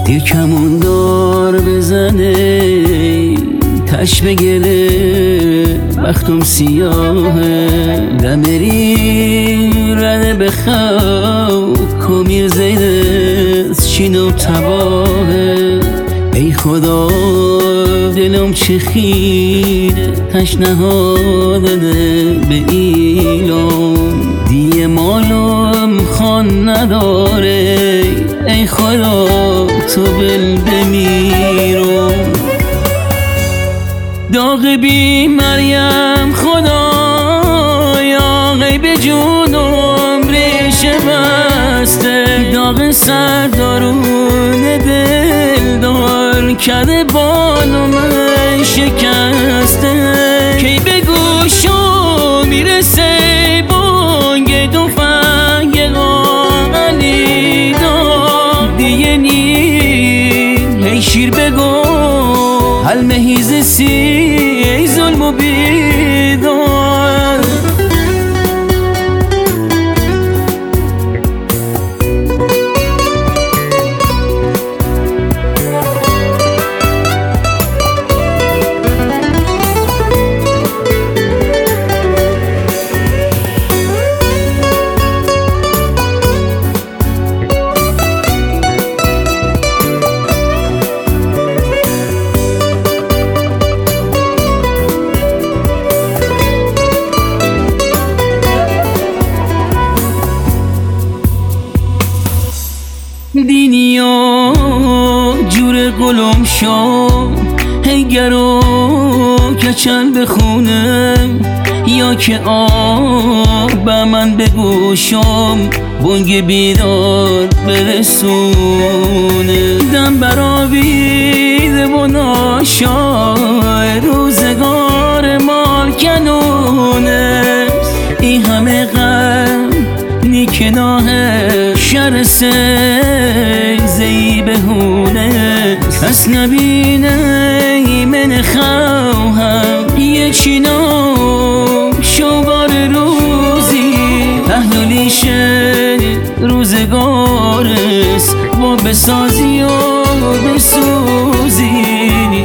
دیر کمون دار بزنه تش بگله وقتم سیاهه دمری رنه بخو کمیر زیدست چین و تباهه ای خدا دلم چه خیره تشنهادنه به ایلام دیه مالم خان نداره ای خدا تو بل بمیرم داغ بی مریم خدایا غیب جونم ریشه بسته داغ سردارون دل دار کرده بالم شکسته کی به گوشم میرسه بانگ تفنگ علی داغ دیگه نیم ای شیر بگو هل مهیز سی ای ظلم و بیدار دینیا جور گلم شام هیگرو کچل بخونم یا که آب به من بگوشم بانگ بیدار برسونه دم براویده و ناشای روزگار مال کنونه این همه غم نیکناه شر زی بهونه پس نبینه من خواهم یه چینا شوار روزی تحلیلیشه روزگارست و بسازی و بسوزی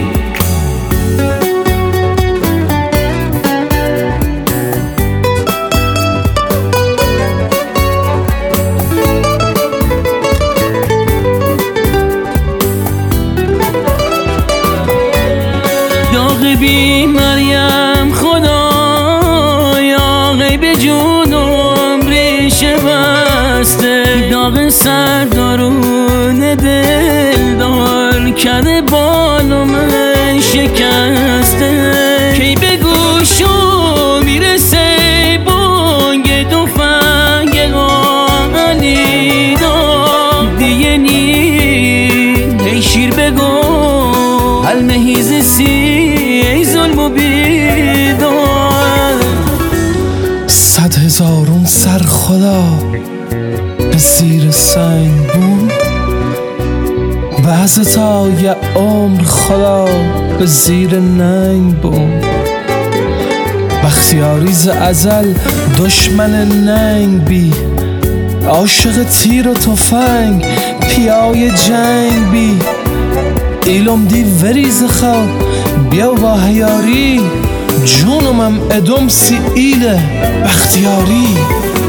بی مریم خدایا غیب جونم ریشه بسته داغ سردارون دل دار کرده بالم شکسته کی به گوشم میرسه بانگ تفنگ علی داغ دیگه نیم ای شیر بگو هل مهیز سی ای ظلم و بیدار 100,000 سر خدا به زیر سنگ بود بعض تا یه عمر خدا به زیر ننگ بود بختیاری ز ازل دشمن ننگ بی عاشق تیر و تفنگ پیای جنگ بی ایلم دی وریز خوا بیا با هیاری جونمم ادم سی ایله بختیاری